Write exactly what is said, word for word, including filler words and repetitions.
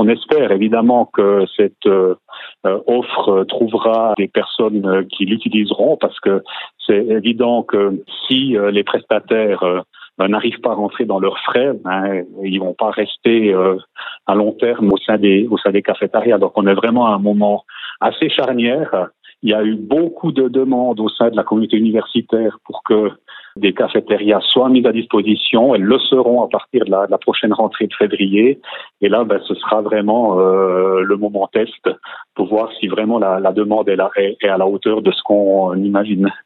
on espère évidemment que cette euh, offre trouvera des personnes qui l'utiliseront, parce que c'est évident que si euh, les prestataires euh, n'arrivent pas à rentrer dans leurs frais, ben, ils vont pas rester euh, à long terme au sein des au sein des cafétérias. Donc on est vraiment à un moment assez charnière. Il y a eu beaucoup de demandes au sein de la communauté universitaire pour que des cafétérias soient mises à disposition. Elles le seront à partir de la, de la prochaine rentrée de février. Et là, ben, ce sera vraiment euh, le moment test pour voir si vraiment la, la demande est, là, est, est à la hauteur de ce qu'on imagine.